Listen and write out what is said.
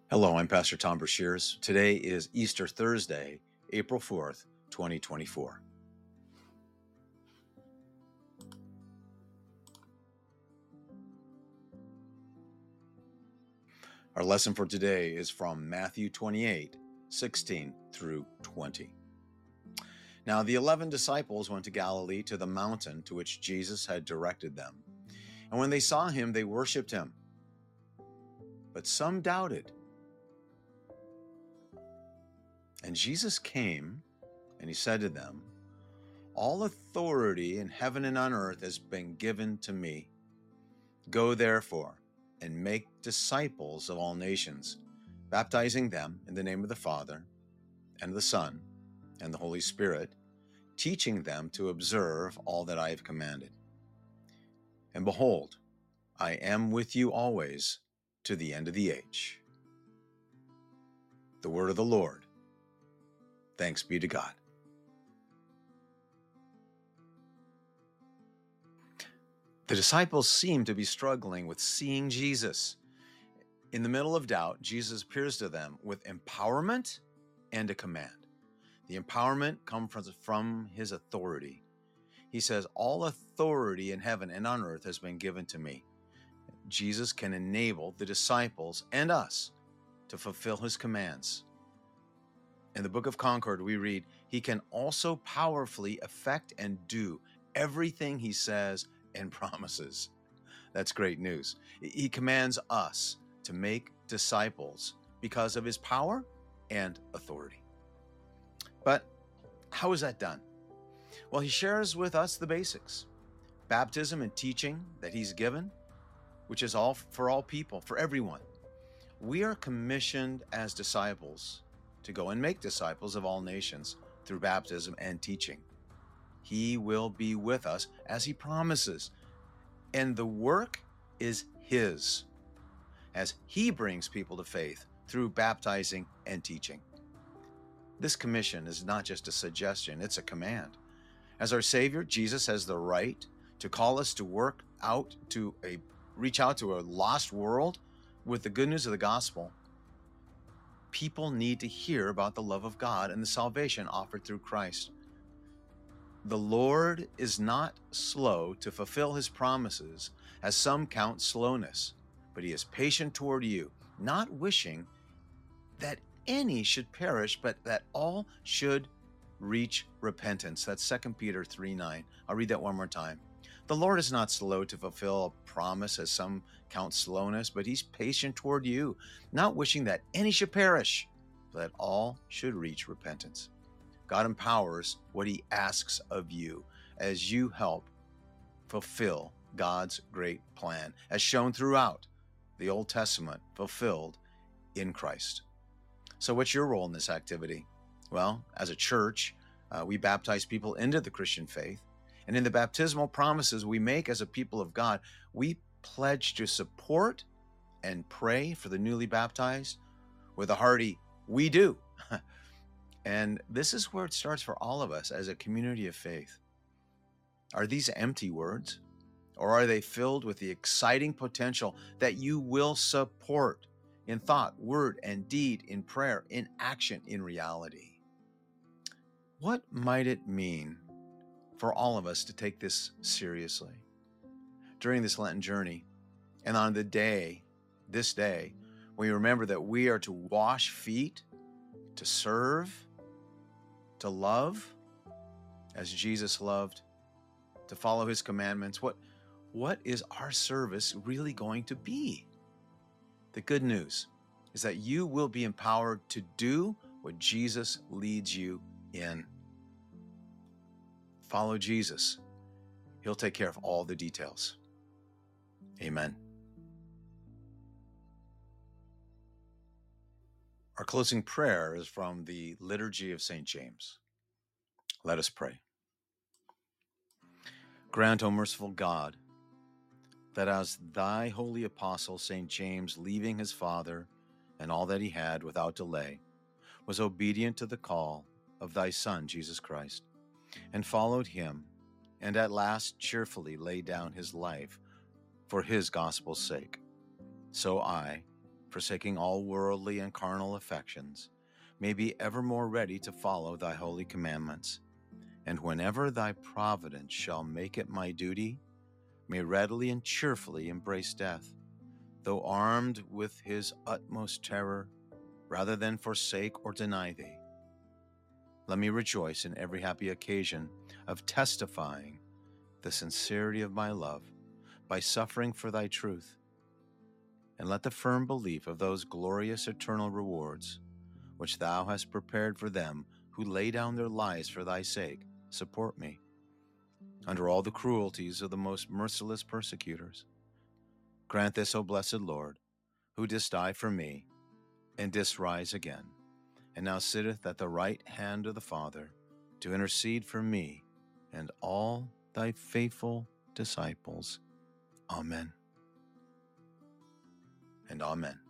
Hello, I'm Pastor Tom Brashears. Today is Easter Thursday, April 4th, 2024. Our lesson for today is from Matthew 28, 16 through 20. Now the 11 disciples went to Galilee to the mountain to which Jesus had directed them. And when they saw him, they worshipped him. But some doubted. And Jesus came, and he said to them, "All authority in heaven and on earth has been given to me. Go therefore and make disciples of all nations, baptizing them in the name of the Father and the Son and the Holy Spirit, teaching them to observe all that I have commanded. And behold, I am with you always to the end of the age." The word of the Lord. Thanks be to God. The disciples seem to be struggling with seeing Jesus. In the middle of doubt, Jesus appears to them with empowerment and a command. The empowerment comes from his authority. He says, "All authority in heaven and on earth has been given to me." Jesus can enable the disciples and us to fulfill his commands. In the book of Concord, we read, "He can also powerfully effect and do everything he says and promises." That's great news. He commands us to make disciples because of his power and authority. But how is that done? Well, he shares with us the basics. Baptism and teaching that he's given, which is all for all people, for everyone. We are commissioned as disciples to go and make disciples of all nations through baptism and teaching. He will be with us as he promises. And the work is his, as he brings people to faith through baptizing and teaching. This commission is not just a suggestion, it's a command. As our Savior, Jesus has the right to call us to reach out to a lost world with the good news of the gospel. People need to hear about the love of God and the salvation offered through Christ. The Lord is not slow to fulfill his promises, as some count slowness, but he is patient toward you, not wishing that any should perish, but that all should reach repentance. That's 2 Peter 3:9. I'll read that one more time. The Lord is not slow to fulfill a promise, as some count slowness, but he's patient toward you, not wishing that any should perish, but that all should reach repentance. God empowers what he asks of you as you help fulfill God's great plan, as shown throughout the Old Testament, fulfilled in Christ. So what's your role in this activity? Well, as a church, we baptize people into the Christian faith. And in the baptismal promises we make as a people of God, we pledge to support and pray for the newly baptized with a hearty, "We do." And this is where it starts for all of us as a community of faith. Are these empty words, or are they filled with the exciting potential that you will support in thought, word, and deed, in prayer, in action, in reality? What might it mean for all of us to take this seriously during this Lenten journey, and on this day, we remember that we are to wash feet, to serve, to love as Jesus loved, to follow his commandments? What is our service really going to be? The good news is that you will be empowered to do what Jesus leads you in. Follow Jesus. He'll take care of all the details. Amen. Our closing prayer is from the Liturgy of St. James. Let us pray. Grant, O merciful God, that as thy holy apostle St. James, leaving his father and all that he had without delay, was obedient to the call of thy Son, Jesus Christ, and followed him, and at last cheerfully laid down his life for his gospel's sake. So I, forsaking all worldly and carnal affections, may be ever more ready to follow thy holy commandments, and whenever thy providence shall make it my duty, may readily and cheerfully embrace death, though armed with his utmost terror, rather than forsake or deny thee. Let me rejoice in every happy occasion of testifying the sincerity of my love by suffering for thy truth, and let the firm belief of those glorious eternal rewards, which thou hast prepared for them who lay down their lives for thy sake, support me, under all the cruelties of the most merciless persecutors. Grant this, O blessed Lord, who didst die for me, and didst rise again, and now sitteth at the right hand of the Father, to intercede for me and all thy faithful disciples. Amen and amen.